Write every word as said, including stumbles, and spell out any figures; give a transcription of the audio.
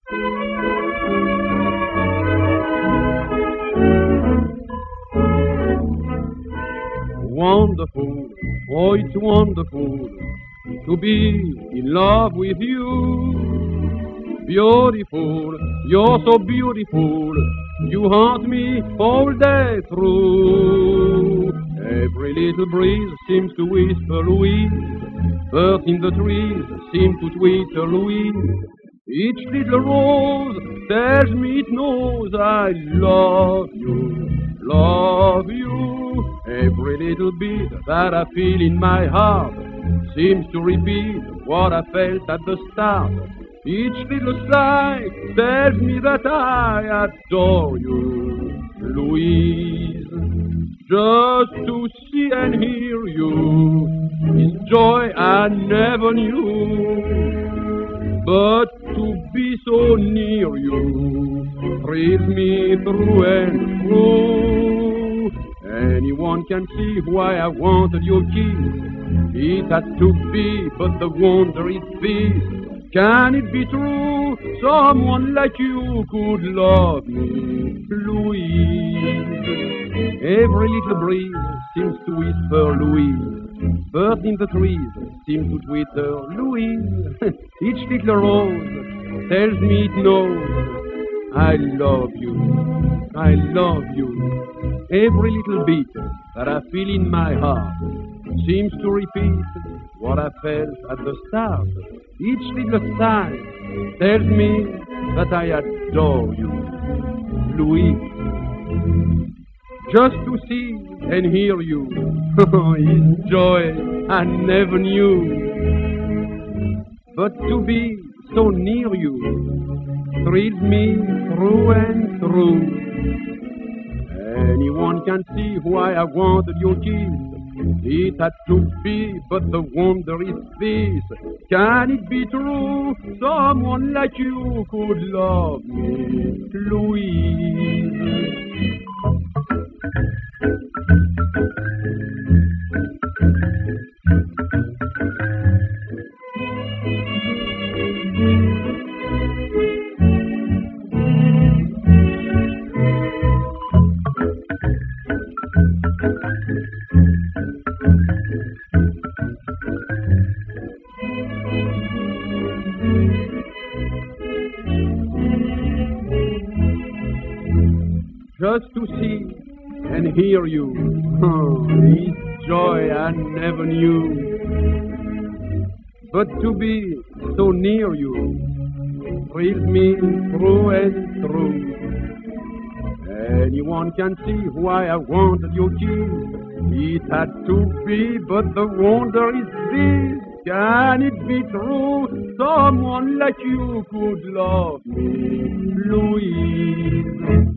Wonderful, oh it's wonderful to be in love with you. Beautiful, you're so beautiful, you haunt me all day through. Every little breeze seems to whisper Louise, birds in the trees seem to twitter Louise. Each little rose tells me it knows I love you, love you. Every little beat that I feel in my heart seems to repeat what I felt at the start. Each little sigh tells me that I adore you, Louise. Just to see and hear you is joy I never knew. But to be so near you thrills me through and through. Anyone can see why I wanted your kiss. It had to be, but the wonder is this. Can it be true someone like you could love me, Louise? Every little breeze seems to whisper Louise. Birds in the trees seem to twitter Louise. Each little rose tells me it knows I love you, I love you. Every little beat that I feel in my heart seems to repeat what I felt at the start. Each little sigh tells me that I adore you, Louise. Just to see and hear you is joy I never knew. But to be so near you thrills me through and through. Anyone can see why I wanted your kiss. It had to be, but the wonder is this. Can it be true someone like you could love me, Louise? Just to see and hear you, oh, is joy I never knew. But to be so near you thrills me through and through. Anyone can see why I wanted your kiss. It had to be, but the wonder is this. Can it be true someone like you could love me, Louise?